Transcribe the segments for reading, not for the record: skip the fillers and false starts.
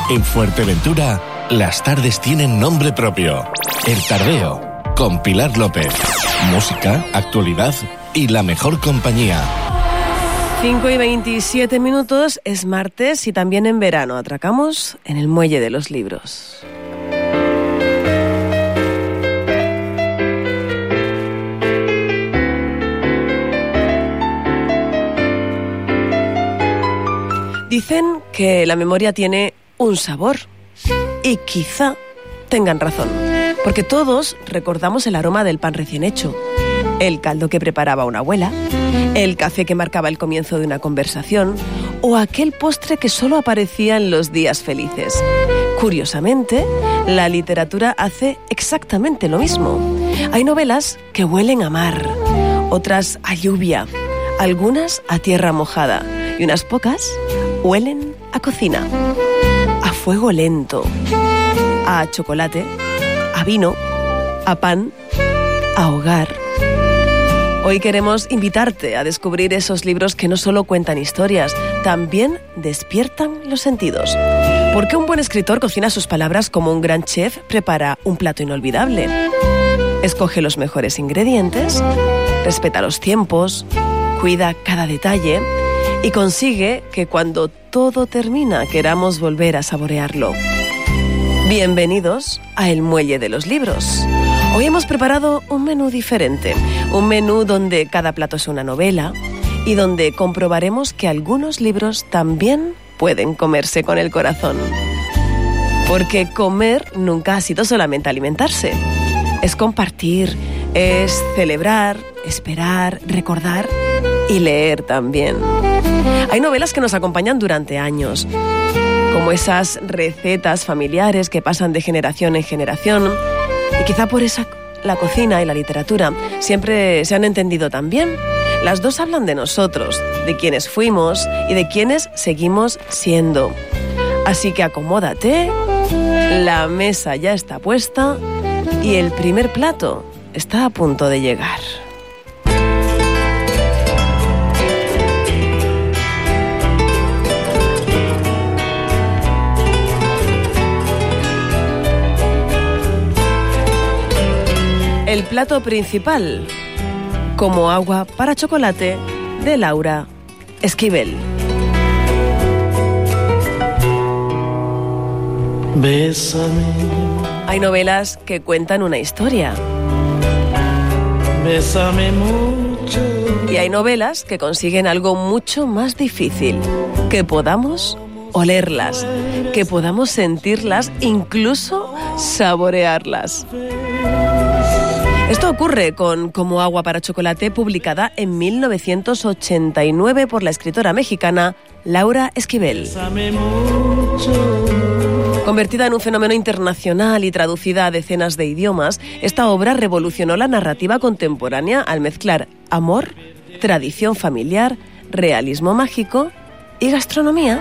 En Fuerteventura, las tardes tienen nombre propio. El Tardeo, con Pilar López. Música, actualidad y la mejor compañía. 5:27, es martes y también en verano atracamos en el Muelle de los Libros. Dicen que la memoria tiene un sabor y quizá tengan razón, porque todos recordamos el aroma del pan recién hecho, el caldo que preparaba una abuela, el café que marcaba el comienzo de una conversación o aquel postre que solo aparecía en los días felices. Curiosamente, la literatura hace exactamente lo mismo. Hay novelas que huelen a mar, otras a lluvia, algunas a tierra mojada y unas pocas huelen a cocina, a fuego lento, a chocolate, a vino, a pan, a hogar. Hoy queremos invitarte a descubrir esos libros que no solo cuentan historias, también despiertan los sentidos. Porque un buen escritor cocina sus palabras como un gran chef prepara un plato inolvidable. Escoge los mejores ingredientes, respeta los tiempos, cuida cada detalle y consigue que cuando todo termina queramos volver a saborearlo. Bienvenidos a El Muelle de los Libros. Hoy hemos preparado un menú diferente, un menú donde cada plato es una novela y donde comprobaremos que algunos libros también pueden comerse con el corazón. Porque comer nunca ha sido solamente alimentarse, es compartir, es celebrar, esperar, recordar y leer también. Hay novelas que nos acompañan durante años, como esas recetas familiares que pasan de generación en generación, y quizá por eso la cocina y la literatura siempre se han entendido tan bien. Las dos hablan de nosotros, de quienes fuimos y de quienes seguimos siendo. Así que acomódate, la mesa ya está puesta y el primer plato está a punto de llegar. El plato principal, Como agua para chocolate, de Laura Esquivel. Bésame. Hay novelas que cuentan una historia. Bésame mucho. Y hay novelas que consiguen algo mucho más difícil, que podamos olerlas, que podamos sentirlas, incluso saborearlas. Esto ocurre con Como agua para chocolate, publicada en 1989 por la escritora mexicana Laura Esquivel. Convertida en un fenómeno internacional y traducida a decenas de idiomas, esta obra revolucionó la narrativa contemporánea al mezclar amor, tradición familiar, realismo mágico y gastronomía.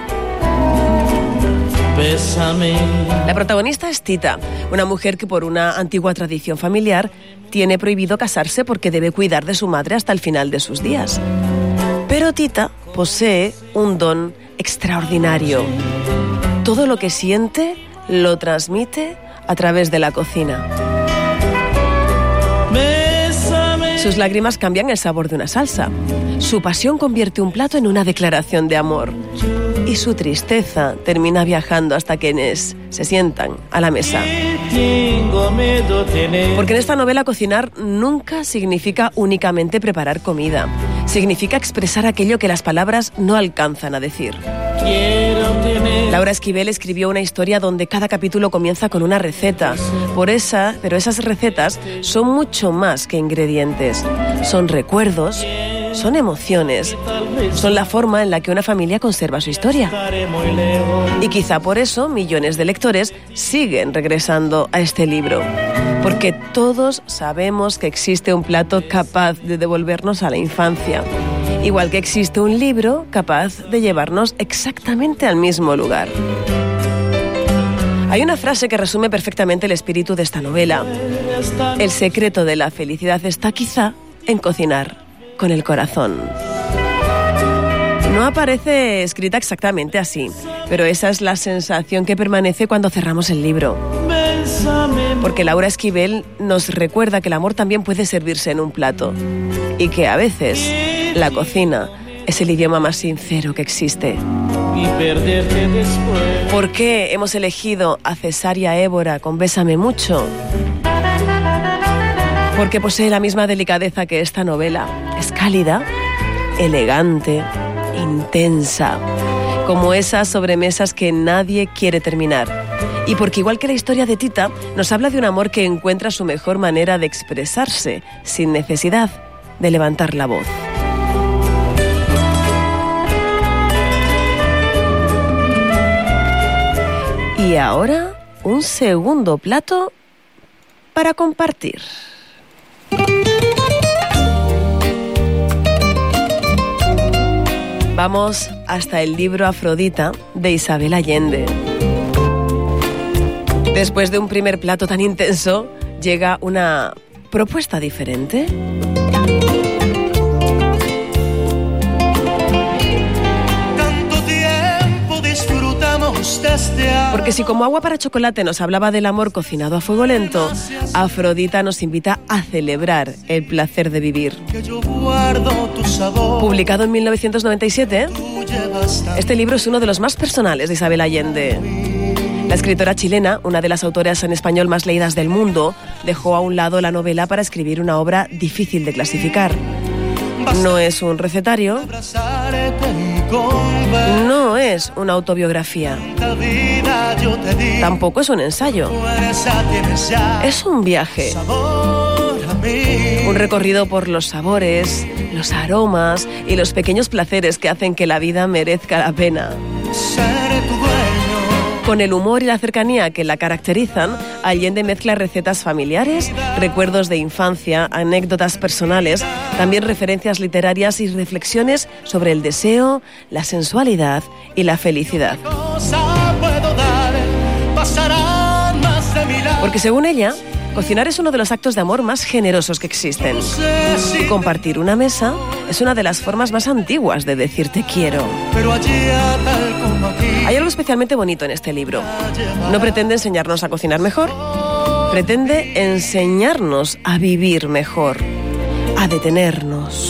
Bésame. La protagonista es Tita, una mujer que por una antigua tradición familiar tiene prohibido casarse porque debe cuidar de su madre hasta el final de sus días. Pero Tita posee un don extraordinario. Todo lo que siente lo transmite a través de la cocina. Bésame. Sus lágrimas cambian el sabor de una salsa. Su pasión convierte un plato en una declaración de amor. Y su tristeza termina viajando hasta quienes se sientan a la mesa. Porque en esta novela cocinar nunca significa únicamente preparar comida. Significa expresar aquello que las palabras no alcanzan a decir. Laura Esquivel escribió una historia donde cada capítulo comienza con una receta. Pero esas recetas son mucho más que ingredientes. Son recuerdos, son emociones, son la forma en la que una familia conserva su historia. Y quizá por eso millones de lectores siguen regresando a este libro. Porque todos sabemos que existe un plato capaz de devolvernos a la infancia. Igual que existe un libro capaz de llevarnos exactamente al mismo lugar. Hay una frase que resume perfectamente el espíritu de esta novela. El secreto de la felicidad está quizá en cocinar con el corazón. No aparece escrita exactamente así, pero esa es la sensación que permanece cuando cerramos el libro. Porque Laura Esquivel nos recuerda que el amor también puede servirse en un plato y que a veces la cocina es el idioma más sincero que existe. ¿Por qué hemos elegido a Cesárea Évora con Bésame mucho? Porque posee la misma delicadeza que esta novela. Es cálida, elegante, intensa, como esas sobremesas que nadie quiere terminar. Y porque igual que la historia de Tita, nos habla de un amor que encuentra su mejor manera de expresarse, sin necesidad de levantar la voz. Y ahora, un segundo plato para compartir. Vamos hasta el libro Afrodita de Isabel Allende. Después de un primer plato tan intenso, llega una propuesta diferente. Porque si como agua para chocolate nos hablaba del amor cocinado a fuego lento, Afrodita nos invita a celebrar el placer de vivir. Publicado en 1997, este libro es uno de los más personales de Isabel Allende. La escritora chilena, una de las autoras en español más leídas del mundo, dejó a un lado la novela para escribir una obra difícil de clasificar. No es un recetario, no es una autobiografía, tampoco es un ensayo. Es un viaje, un recorrido por los sabores, los aromas y los pequeños placeres que hacen que la vida merezca la pena. Con el humor y la cercanía que la caracterizan, Allende mezcla recetas familiares, recuerdos de infancia, anécdotas personales, también referencias literarias y reflexiones sobre el deseo, la sensualidad y la felicidad. Porque según ella, cocinar es uno de los actos de amor más generosos que existen. Y compartir una mesa es una de las formas más antiguas de decir te quiero. Hay algo especialmente bonito en este libro. No pretende enseñarnos a cocinar mejor, pretende enseñarnos a vivir mejor, a detenernos,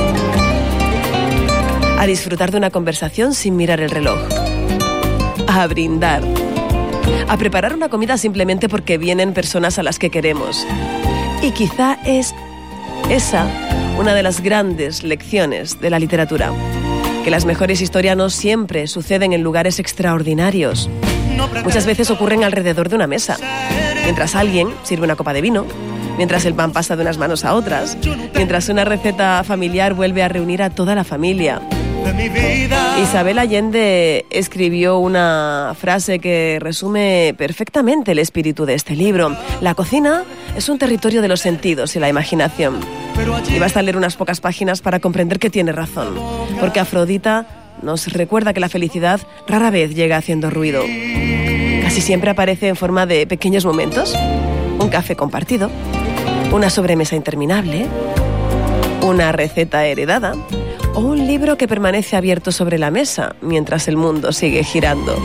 a disfrutar de una conversación sin mirar el reloj, a brindar, a preparar una comida simplemente porque vienen personas a las que queremos. Y quizá es esa una de las grandes lecciones de la literatura, que las mejores historias no siempre suceden en lugares extraordinarios. Muchas veces ocurren alrededor de una mesa, mientras alguien sirve una copa de vino, mientras el pan pasa de unas manos a otras, mientras una receta familiar vuelve a reunir a toda la familia. Isabel Allende escribió una frase que resume perfectamente el espíritu de este libro. La cocina es un territorio de los sentidos y la imaginación. Y basta leer unas pocas páginas para comprender que tiene razón, porque Afrodita nos recuerda que la felicidad rara vez llega haciendo ruido. Casi siempre aparece en forma de pequeños momentos, un café compartido, una sobremesa interminable, una receta heredada o un libro que permanece abierto sobre la mesa mientras el mundo sigue girando.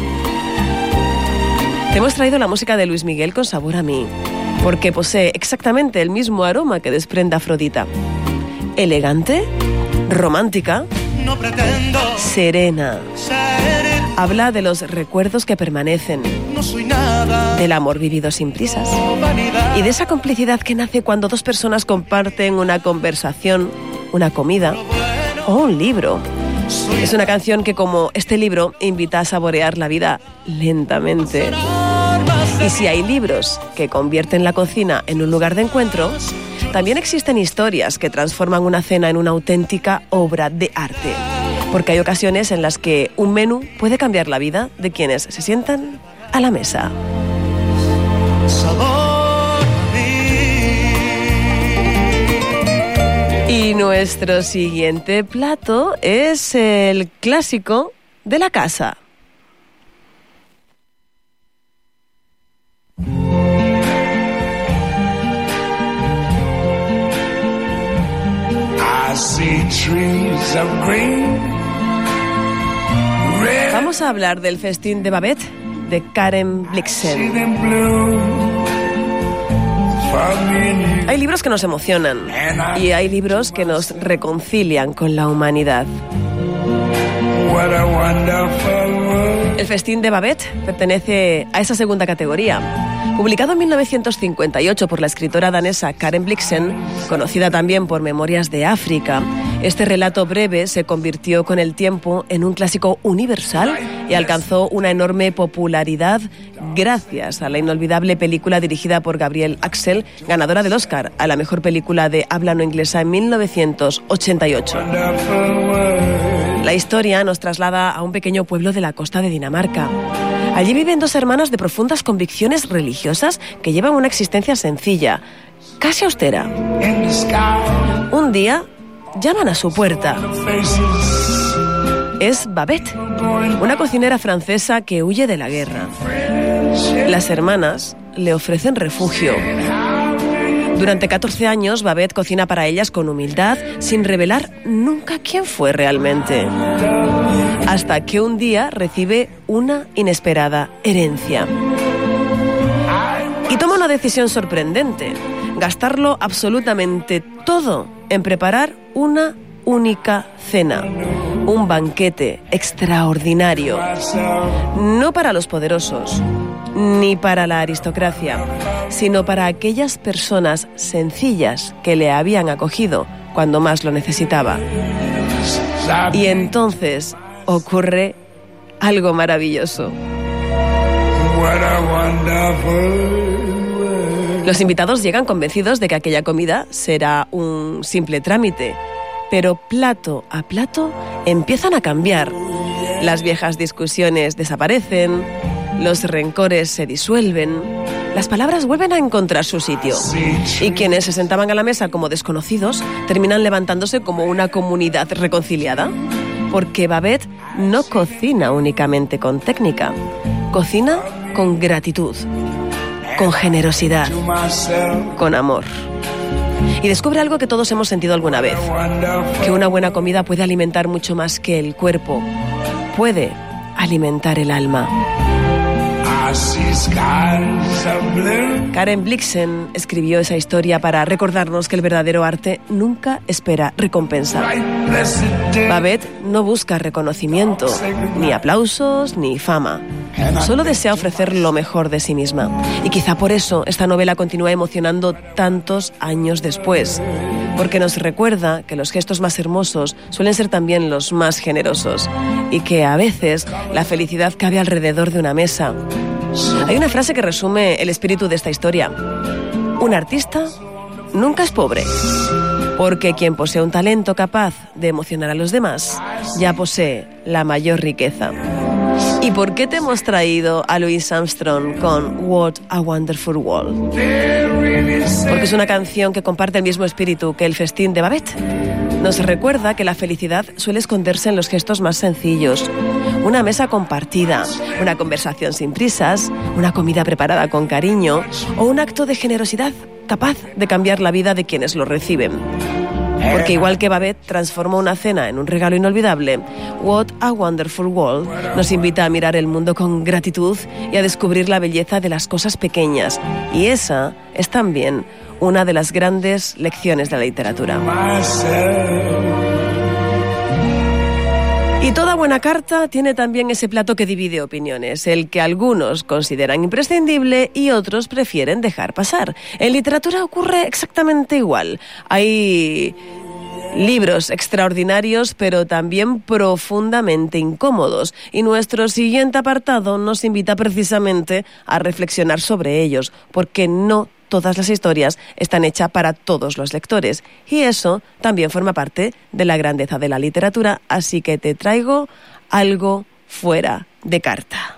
Te hemos traído la música de Luis Miguel con Sabor a mí, porque posee exactamente el mismo aroma que desprende Afrodita. Elegante, romántica, serena. Habla de los recuerdos que permanecen, del amor vivido sin prisas y de esa complicidad que nace cuando dos personas comparten una conversación, una comida o un libro. Es una canción que, como este libro, invita a saborear la vida lentamente. Y si hay libros que convierten la cocina en un lugar de encuentro, también existen historias que transforman una cena en una auténtica obra de arte. Porque hay ocasiones en las que un menú puede cambiar la vida de quienes se sientan a la mesa. Y nuestro siguiente plato es el clásico de la casa. I see trees of green, Vamos a hablar del festín de Babette de Karen Blixen. Hay libros que nos emocionan y hay libros que nos reconcilian con la humanidad. El festín de Babette pertenece a esa segunda categoría. Publicado en 1958 por la escritora danesa Karen Blixen, conocida también por Memorias de África, este relato breve se convirtió con el tiempo en un clásico universal y alcanzó una enorme popularidad gracias a la inolvidable película dirigida por Gabrielle Axel, ganadora del Oscar a la mejor película de habla no inglesa en 1988. La historia nos traslada a un pequeño pueblo de la costa de Dinamarca. Allí viven dos hermanas de profundas convicciones religiosas que llevan una existencia sencilla, casi austera. Un día llaman a su puerta. Es Babette, una cocinera francesa que huye de la guerra. Las hermanas le ofrecen refugio. Durante 14 años, Babette cocina para ellas con humildad, sin revelar nunca quién fue realmente. Hasta que un día recibe una inesperada herencia. Y toma una decisión sorprendente: gastarlo absolutamente todo en preparar una única cena. Un banquete extraordinario. No para los poderosos, ni para la aristocracia, sino para aquellas personas sencillas que le habían acogido cuando más lo necesitaba. Y entonces ocurre algo maravilloso. Los invitados llegan convencidos de que aquella comida será un simple trámite, pero plato a plato empiezan a cambiar. Las viejas discusiones desaparecen, los rencores se disuelven, las palabras vuelven a encontrar su sitio. Y quienes se sentaban a la mesa como desconocidos terminan levantándose como una comunidad reconciliada. Porque Babette no cocina únicamente con técnica, cocina con gratitud, con generosidad, con amor. Y descubre algo que todos hemos sentido alguna vez: que una buena comida puede alimentar mucho más que el cuerpo, puede alimentar el alma. Karen Blixen escribió esa historia para recordarnos que el verdadero arte nunca espera recompensa. Babette no busca reconocimiento, ni aplausos, ni fama. Solo desea ofrecer lo mejor de sí misma. Y quizá por eso esta novela continúa emocionando tantos años después. Porque nos recuerda que los gestos más hermosos suelen ser también los más generosos. Y que a veces la felicidad cabe alrededor de una mesa. Hay una frase que resume el espíritu de esta historia: un artista nunca es pobre, porque quien posee un talento capaz de emocionar a los demás ya posee la mayor riqueza. ¿Y por qué te hemos traído a Louis Armstrong con What a Wonderful World? Porque es una canción que comparte el mismo espíritu que el festín de Babette. Nos recuerda que la felicidad suele esconderse en los gestos más sencillos. Una mesa compartida, una conversación sin prisas, una comida preparada con cariño o un acto de generosidad capaz de cambiar la vida de quienes lo reciben. Porque igual que Babette transformó una cena en un regalo inolvidable, What a Wonderful World nos invita a mirar el mundo con gratitud y a descubrir la belleza de las cosas pequeñas. Y esa es también una de las grandes lecciones de la literatura. Y toda buena carta tiene también ese plato que divide opiniones, el que algunos consideran imprescindible y otros prefieren dejar pasar. En literatura ocurre exactamente igual. Hay libros extraordinarios, pero también profundamente incómodos. Y nuestro siguiente apartado nos invita precisamente a reflexionar sobre ellos, porque no todas las historias están hechas para todos los lectores. Y eso también forma parte de la grandeza de la literatura. Así que te traigo algo fuera de carta.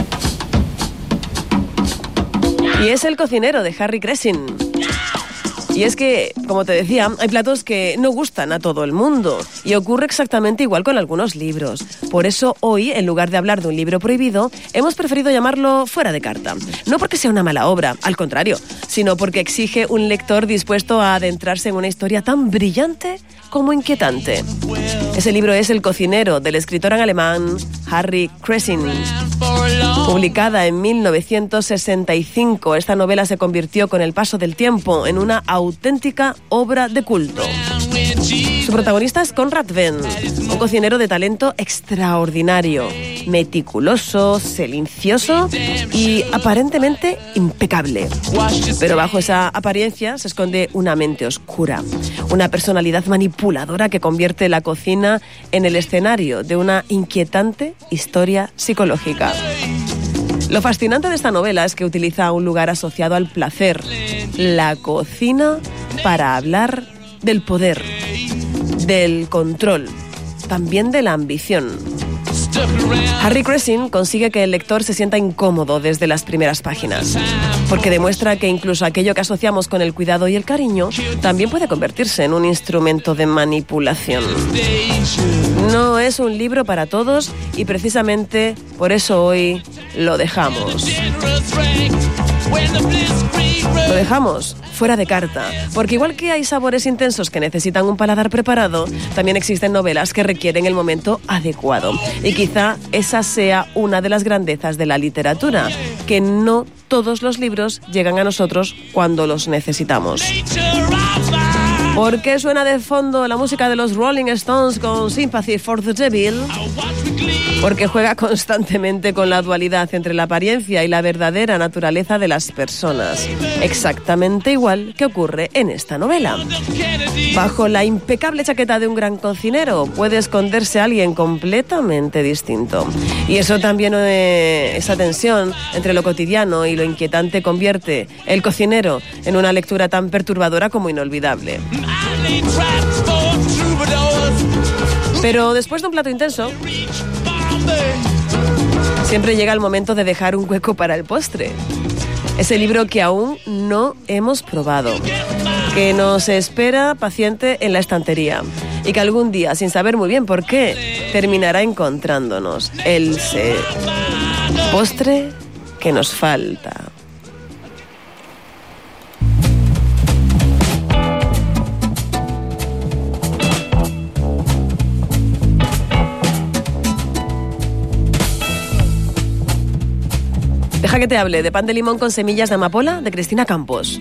Y es El cocinero, de Harry Cressing. Y es que, como te decía, hay platos que no gustan a todo el mundo. Y ocurre exactamente igual con algunos libros. Por eso hoy, en lugar de hablar de un libro prohibido, hemos preferido llamarlo Fuera de carta. No porque sea una mala obra, al contrario, sino porque exige un lector dispuesto a adentrarse en una historia tan brillante como inquietante. Ese libro es El cocinero, del escritor alemán Harry Cresin. Publicada en 1965, esta novela se convirtió con el paso del tiempo en una auténtica obra de culto. Su protagonista es Conrad Venn, un cocinero de talento extraordinario, meticuloso, silencioso y aparentemente impecable. Pero bajo esa apariencia se esconde una mente oscura, una personalidad manipuladora que convierte la cocina en el escenario de una inquietante historia psicológica. Lo fascinante de esta novela es que utiliza un lugar asociado al placer, la cocina, para hablar del poder, del control, también de la ambición. Harry Cresin consigue que el lector se sienta incómodo desde las primeras páginas, porque demuestra que incluso aquello que asociamos con el cuidado y el cariño también puede convertirse en un instrumento de manipulación. No es un libro para todos y precisamente por eso hoy lo dejamos. Lo dejamos fuera de carta, porque igual que hay sabores intensos que necesitan un paladar preparado, también existen novelas que requieren el momento adecuado. Y quizá esa sea una de las grandezas de la literatura, que no todos los libros llegan a nosotros cuando los necesitamos. ¿Por qué suena de fondo la música de los Rolling Stones con Sympathy for the Devil? Porque juega constantemente con la dualidad entre la apariencia y la verdadera naturaleza de las personas. Exactamente igual que ocurre en esta novela. Bajo la impecable chaqueta de un gran cocinero puede esconderse alguien completamente distinto. Y eso también, esa tensión entre lo cotidiano y lo inquietante, convierte El cocinero en una lectura tan perturbadora como inolvidable. Pero después de un plato intenso, siempre llega el momento de dejar un hueco para el postre. Ese libro que aún no hemos probado, que nos espera paciente en la estantería y que algún día, sin saber muy bien por qué, terminará encontrándonos. El postre que nos falta. Deja que te hable de pan de limón con semillas de amapola de Cristina Campos.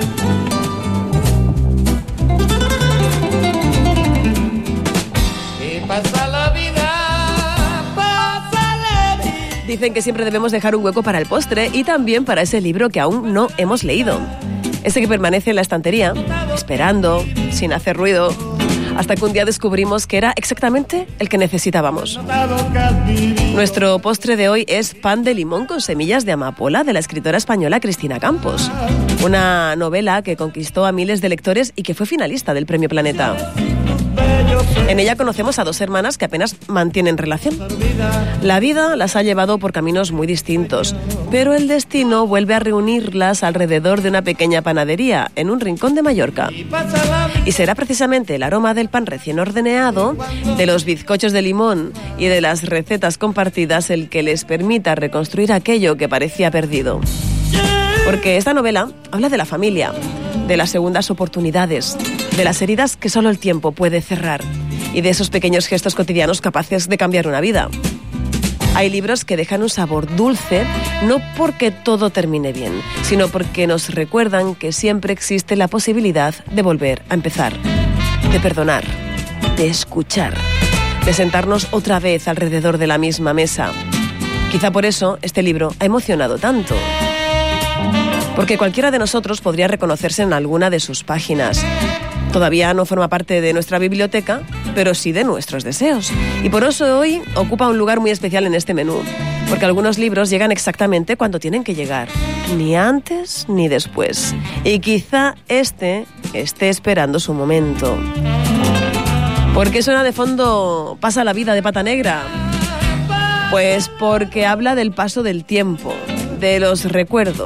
Dicen que siempre debemos dejar un hueco para el postre y también para ese libro que aún no hemos leído. Ese que permanece en la estantería, esperando, sin hacer ruido, hasta que un día descubrimos que era exactamente el que necesitábamos. Nuestro postre de hoy es pan de limón con semillas de amapola de la escritora española Cristina Campos. Una novela que conquistó a miles de lectores y que fue finalista del Premio Planeta. En ella conocemos a dos hermanas que apenas mantienen relación. La vida las ha llevado por caminos muy distintos, pero el destino vuelve a reunirlas alrededor de una pequeña panadería en un rincón de Mallorca. Y será precisamente el aroma del pan recién horneado, de los bizcochos de limón y de las recetas compartidas el que les permita reconstruir aquello que parecía perdido. Porque esta novela habla de la familia, de las segundas oportunidades, de las heridas que solo el tiempo puede cerrar y de esos pequeños gestos cotidianos capaces de cambiar una vida. Hay libros que dejan un sabor dulce, no porque todo termine bien, sino porque nos recuerdan que siempre existe la posibilidad de volver a empezar, de perdonar, de escuchar, de sentarnos otra vez alrededor de la misma mesa. Quizá por eso este libro ha emocionado tanto. Porque cualquiera de nosotros podría reconocerse en alguna de sus páginas. Todavía no forma parte de nuestra biblioteca, pero sí de nuestros deseos. Y por eso hoy ocupa un lugar muy especial en este menú. Porque algunos libros llegan exactamente cuando tienen que llegar. Ni antes ni después. Y quizá este esté esperando su momento. ¿Por qué suena de fondo Pasa la vida de Pata Negra? Pues porque habla del paso del tiempo, de los recuerdos,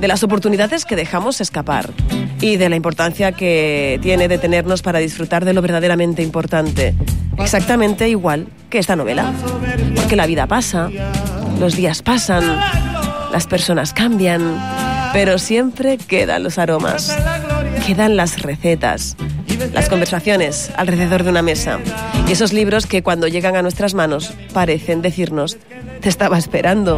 de las oportunidades que dejamos escapar y de la importancia que tiene detenernos para disfrutar de lo verdaderamente importante, exactamente igual que esta novela. Porque la vida pasa, los días pasan, las personas cambian, pero siempre quedan los aromas, quedan las recetas, las conversaciones alrededor de una mesa y esos libros que cuando llegan a nuestras manos parecen decirnos: te estaba esperando.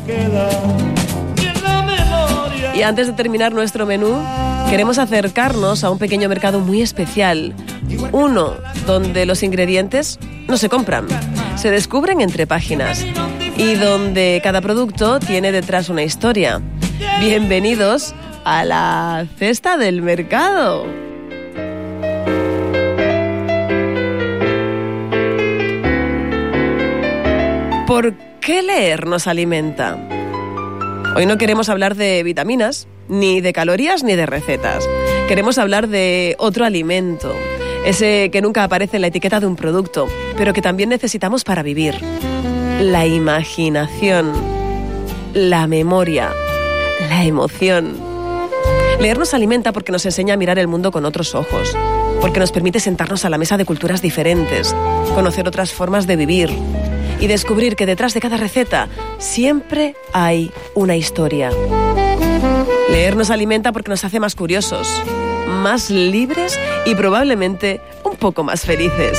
Y antes de terminar nuestro menú, queremos acercarnos a un pequeño mercado muy especial. Uno donde los ingredientes no se compran, se descubren entre páginas y donde cada producto tiene detrás una historia. Bienvenidos a la cesta del mercado. ¿Por qué leer nos alimenta? Hoy no queremos hablar de vitaminas, ni de calorías, ni de recetas. Queremos hablar de otro alimento, ese que nunca aparece en la etiqueta de un producto, pero que también necesitamos para vivir. La imaginación, la memoria, la emoción. Leer nos alimenta porque nos enseña a mirar el mundo con otros ojos, porque nos permite sentarnos a la mesa de culturas diferentes, conocer otras formas de vivir y descubrir que detrás de cada receta siempre hay una historia. Leer nos alimenta porque nos hace más curiosos, más libres y probablemente un poco más felices.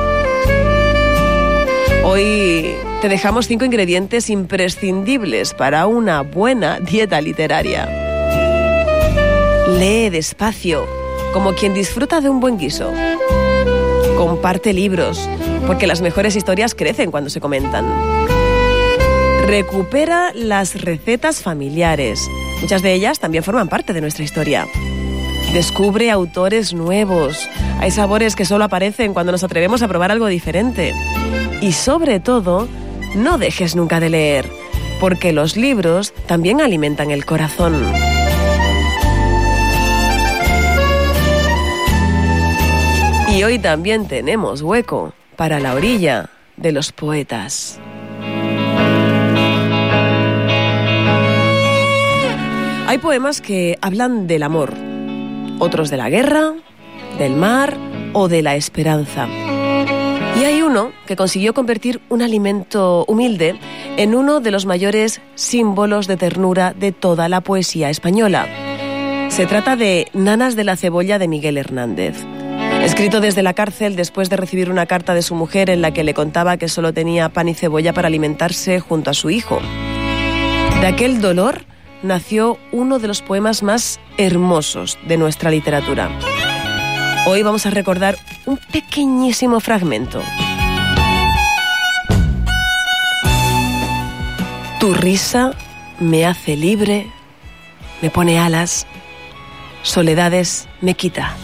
Hoy te dejamos 5 ingredientes imprescindibles para una buena dieta literaria. Lee despacio, como quien disfruta de un buen guiso. Comparte libros, porque las mejores historias crecen cuando se comentan. Recupera las recetas familiares. Muchas de ellas también forman parte de nuestra historia. Descubre autores nuevos. Hay sabores que solo aparecen cuando nos atrevemos a probar algo diferente. Y sobre todo, no dejes nunca de leer, porque los libros también alimentan el corazón. Y hoy también tenemos hueco para la orilla de los poetas. Hay poemas que hablan del amor, otros de la guerra, del mar o de la esperanza. Y hay uno que consiguió convertir un alimento humilde en uno de los mayores símbolos de ternura de toda la poesía española. Se trata de Nanas de la cebolla de Miguel Hernández. Escrito desde la cárcel después de recibir una carta de su mujer en la que le contaba que solo tenía pan y cebolla para alimentarse junto a su hijo. De aquel dolor nació uno de los poemas más hermosos de nuestra literatura. Hoy vamos a recordar un pequeñísimo fragmento. Tu risa me hace libre, me pone alas, soledades me quita.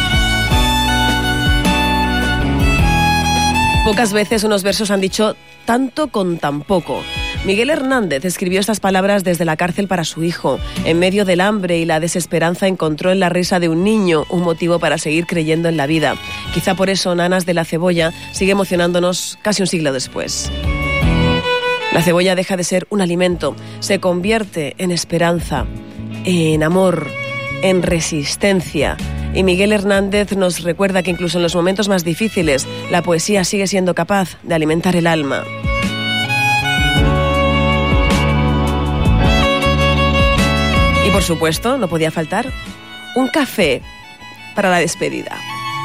Pocas veces unos versos han dicho tanto con tan poco. Miguel Hernández escribió estas palabras desde la cárcel para su hijo. En medio del hambre y la desesperanza encontró en la risa de un niño un motivo para seguir creyendo en la vida. Quizá por eso Nanas de la cebolla sigue emocionándonos casi un siglo después. La cebolla deja de ser un alimento, se convierte en esperanza, en amor, en resistencia. Y Miguel Hernández nos recuerda que incluso en los momentos más difíciles, la poesía sigue siendo capaz de alimentar el alma. Y por supuesto, no podía faltar un café para la despedida.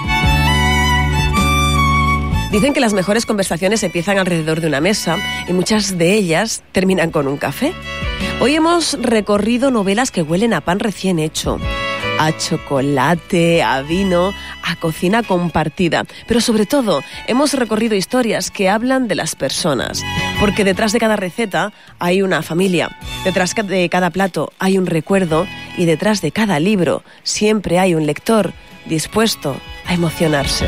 Dicen que las mejores conversaciones empiezan alrededor de una mesa y muchas de ellas terminan con un café. Hoy hemos recorrido novelas que huelen a pan recién hecho, a chocolate, a vino, a cocina compartida. Pero sobre todo, hemos recorrido historias que hablan de las personas. Porque detrás de cada receta hay una familia, detrás de cada plato hay un recuerdo y detrás de cada libro siempre hay un lector dispuesto a emocionarse.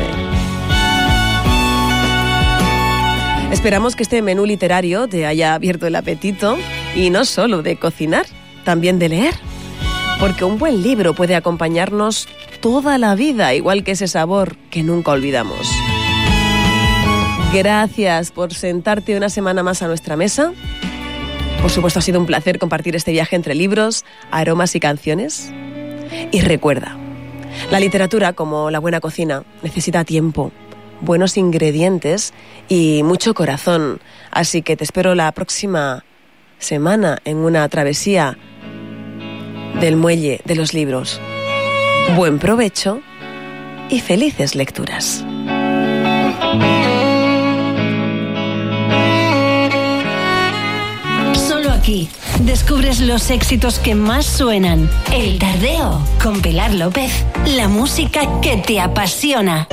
Esperamos que este menú literario te haya abierto el apetito y no solo de cocinar, también de leer. Porque un buen libro puede acompañarnos toda la vida, igual que ese sabor que nunca olvidamos. Gracias por sentarte una semana más a nuestra mesa, Por supuesto, ha sido un placer compartir este viaje entre libros, aromas y canciones. Y recuerda, la literatura, como la buena cocina, necesita tiempo, buenos ingredientes y mucho corazón. Así que te espero la próxima semana en una travesía del muelle de los libros. Buen provecho y felices lecturas. Solo aquí descubres los éxitos que más suenan. El Tardeo con Pilar López. La música que te apasiona.